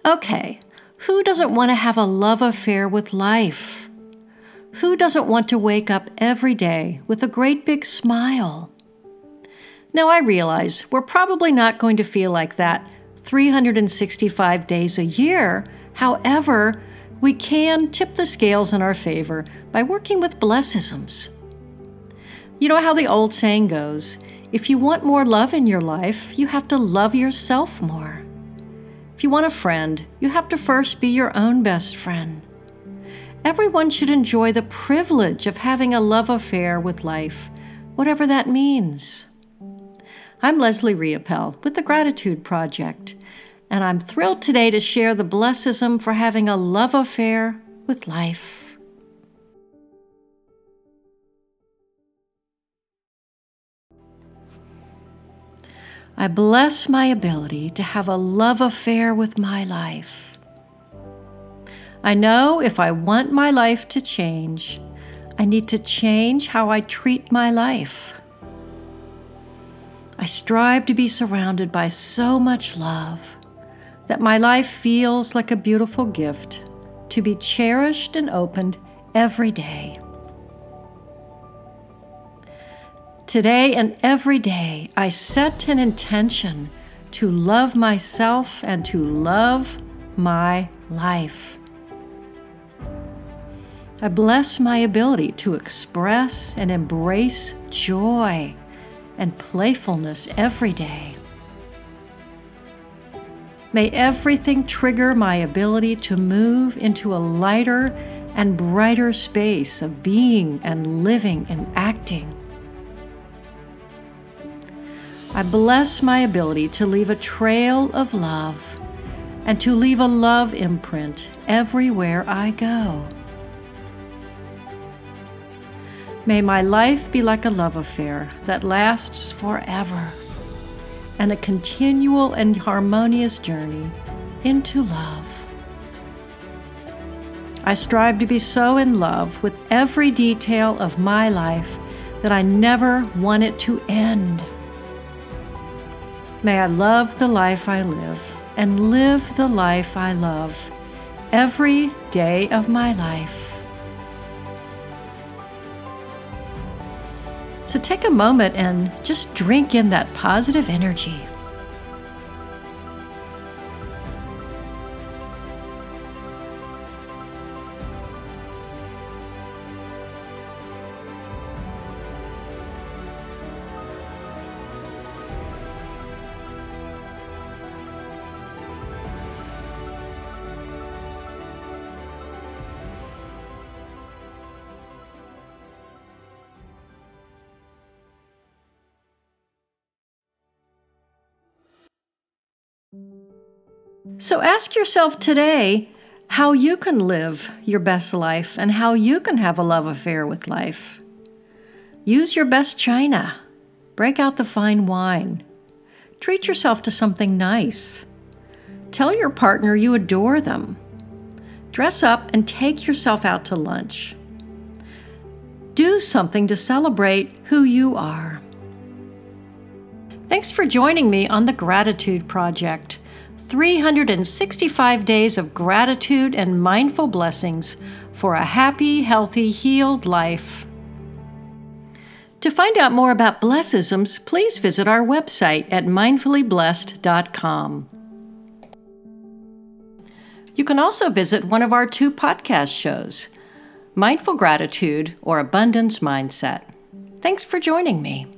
Okay, who doesn't want to have a love affair with life? Who doesn't want to wake up every day with a great big smile? Now, I realize we're probably not going to feel like that 365 days a year. However, we can tip the scales in our favor by working with blessisms. You know how the old saying goes, if you want more love in your life, you have to love yourself more. If you want a friend, you have to first be your own best friend. Everyone should enjoy the privilege of having a love affair with life, whatever that means. I'm Leslie Riopel with the Gratitude Project, and I'm thrilled today to share the blessism for having a love affair with life. I bless my ability to have a love affair with my life. I know if I want my life to change, I need to change how I treat my life. I strive to be surrounded by so much love that my life feels like a beautiful gift to be cherished and opened every day. Today and every day, I set an intention to love myself and to love my life. I bless my ability to express and embrace joy and playfulness every day. May everything trigger my ability to move into a lighter and brighter space of being and living and acting. I bless my ability to leave a trail of love and to leave a love imprint everywhere I go. May my life be like a love affair that lasts forever and a continual and harmonious journey into love. I strive to be so in love with every detail of my life that I never want it to end. May I love the life I live and live the life I love every day of my life. So take a moment and just drink in that positive energy. So ask yourself today how you can live your best life and how you can have a love affair with life. Use your best china. Break out the fine wine. Treat yourself to something nice. Tell your partner you adore them. Dress up and take yourself out to lunch. Do something to celebrate who you are. Thanks for joining me on the Gratitude Project. 365 days of gratitude and mindful blessings for a happy, healthy, healed life. To find out more about blessisms, please visit our website at mindfullyblessed.com. You can also visit one of our 2 podcast shows, Mindful Gratitude or Abundance Mindset. Thanks for joining me.